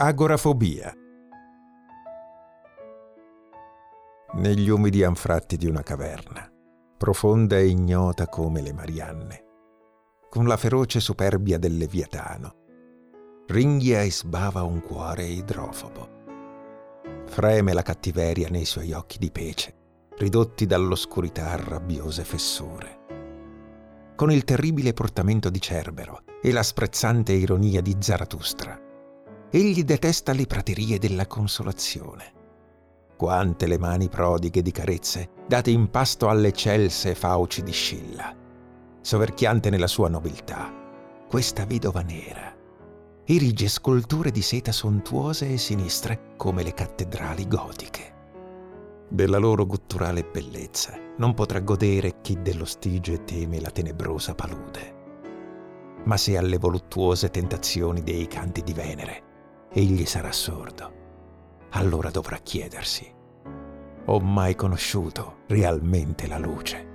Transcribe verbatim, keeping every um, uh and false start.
Agorafobia. Negli umidi anfratti di una caverna, profonda e ignota come le Marianne, con la feroce superbia del Leviatano, ringhia e sbava un cuore idrofobo. Freme la cattiveria nei suoi occhi di pece, ridotti dall'oscurità a rabbiose fessure. Con il terribile portamento di Cerbero e la sprezzante ironia di Zarathustra, egli detesta le praterie della consolazione. Quante le mani prodighe di carezze date in pasto alle celse fauci di Scilla, soverchiante nella sua nobiltà, questa vedova nera erige sculture di seta sontuose e sinistre come le cattedrali gotiche. Della loro gutturale bellezza non potrà godere chi dello Stige teme la tenebrosa palude. Ma se alle voluttuose tentazioni dei canti di Venere egli sarà sordo, allora dovrà chiedersi: ho mai conosciuto realmente la luce?